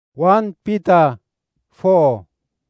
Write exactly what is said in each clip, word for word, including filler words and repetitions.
First Peter four.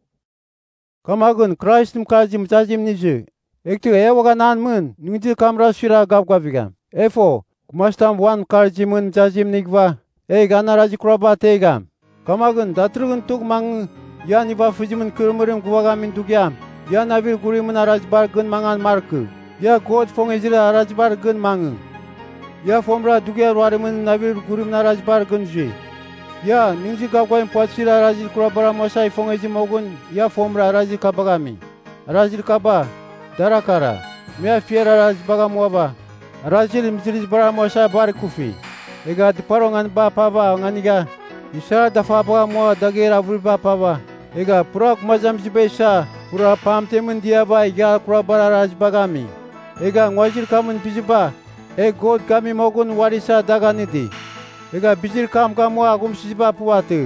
Kamagun Christ mkajim tajim niji. Ektu ewaga nanmun nunji kamra shira gabgaviga. Efo kumastam wan karjimun jajim nigva. E ganaraji kraba tega. Kamagun datrugun tuk mang ya niva fujimun kurmurim guwagamin dugyam. Ya navir gurimun arajbar gun mangan marku. Ya god fongejira arajbar gun mangu. Ya fomra dugya warimun navir gurim arajbar gunji. Ya ningji gabgaim pochira rajil kurabara mosai fongeji mogun ya fomra rajil kabagami. Rajil kaba darakara. Mea fiera rajil bagamuaba. Rajil mjiris bara mosai bari kufi. Ega diparongan ba pava nganiga. Isara dafa bagamua dagera vulba pava. Ega purak mazam jibesha. Pura pamtemun diaba iga kurabara rajil bagami. Ega ngwajil kamun bijiba. E god kami mogun warisa daganidi. Ega bijir kam kamu agum sijiba puwatu.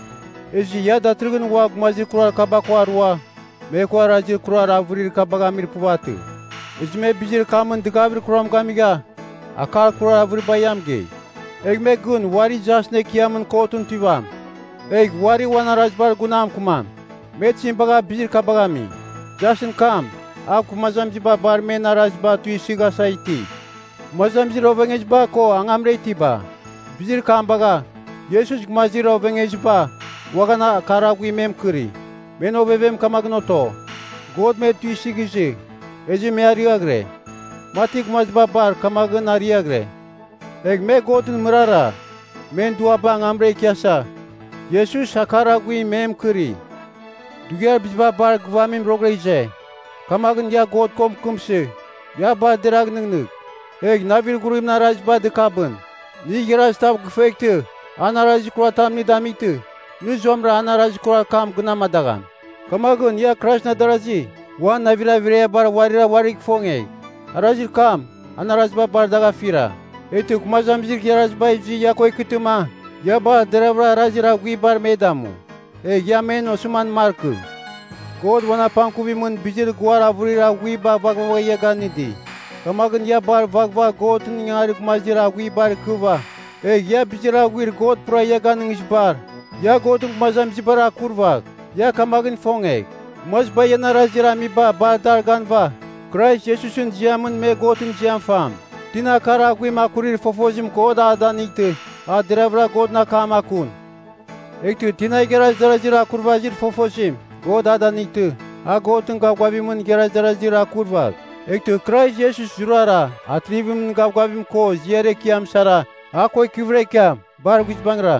Eji ya datrugun wa mazir kurar kabakwa ruwa. Me kwa rajir kurar avurir kabagamir puwatu. Eji me bijir kamun digabir kuram kamiga. Akal kurar avur bayamge. Eg me gun wari jasne kiamun kotun tivam. Eg wari wana rajbar gunam kumam. Me chimbaga bijir kabagami. Jasin kam. Aku mazam jiba barme na rajba tui siga saiti. Mazam jiro vengejba ko angamre tiba. Bijir kambaga Yesus gmaziro vengejba wagana karagui mem kuri meno bebem kamagnoto god me tuisi gizi eji me ariagre matik mazba bar kamagn ariagre eg me godun murara men duaba ngamre kiasa Yesus akaragui mem kuri dugyar bijba bar gwamim rogreje kamagn ya god kom kumse ya ba dirag nung eg navir gurim narajba de kabun ni geras tab gfekte anaraji kuratam ni damitu ni zomra anaraji kurakam gnamadagan kamagun ya krashna daraji wan navira vire bar warira warik fonge araji kam anaraji bar daga fira etu kumazam jir geras baiji ya koy kituma ya ba deravra rajira gui bar medamu e ya men osman marku god wana pankuvi mun bijir gwara vurira gui ba bagwa yaganidi kamagun ya bar bagwa god ngari kumazira gui bar kuva e ya bijira guir god pra yagan ngishbar ya god kumazam jibara kurva ya kamagun fonge mos bayana rajira mi ba bar darganva Christ Jesusun jiamun me godun jiam fam tina kara gui makurir fofojim god adanite a deravra god na kamakun ektu tina geraz darajira kurvajir fofojim god adanite a godun gabgavimun geraz darajira kurva ektu Christ Jesus jurara atrivim gabgavim ko ziere kiam sara akoy kivre kiam bar gujbangra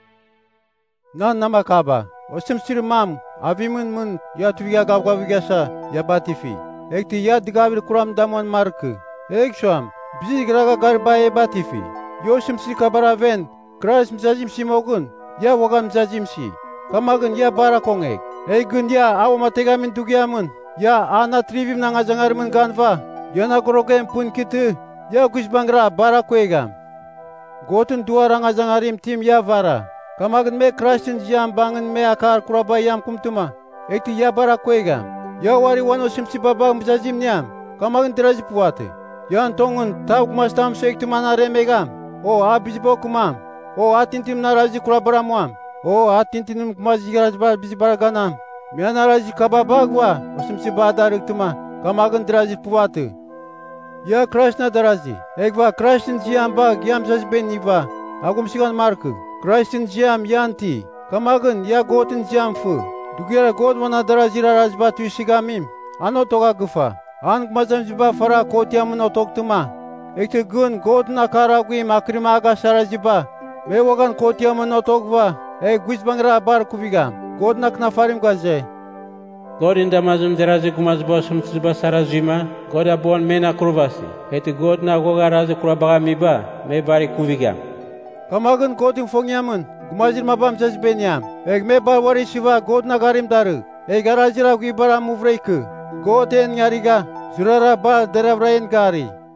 nan namakaba osem sirmam avimun mun ya tuviga gabgavigasa ya batifi ektu ya digavir kuram damon marku eksham bizi graga garbaye batifi yosim sikabara ven Christ mzajim simogun ya wagam mzajim si kamagun ya barakongek egun ya awamategamin dugiamun ya ana trivim nanga jangarmun ganva yana grogem pun kitu ya gujbangra bara kwegam gotun duaranga jangarim tim ya vara kamagun me Christin jam bangun me akar kuraba yam kumtuma ekti ya bara kwegam ya wari wano simsi baba mjajim nyam kamagun tiraji puate yan tongun tauk mastam sektu mana remegam o abijbo kumam o atintim naraji kurabara muam o atintim kumaji garajbar bijbar ganam mianaraji kababagwa osimsi badarıktuma kamagun diraji puvatı ya Krishna daraji egva Kristin jiam bag yam jajben niva agum sigan marku Kristin jiam yanti kamagun ya godun jiam fu dugera god wana daraji rajba tu sigamim ano toga gufa an mazam jiba fara kotiamun otoktuma ekte gun god na karagui makrima aga sarajiba mewagan kotiamun otogva e gujbangra bar kuviga god nak nafarim gaze God in the mazum derazi kumaz bosum tsiba sarazima God abon mena kurvasi eti God na goga razi kurabaga miba me bari kuviga kamagun godin fongyamun gumazir mabam jazbenyam eg me bar wari shiva God na garim daru eg garajira gui bara muvreiku God en yariga zurara bar deravrain gari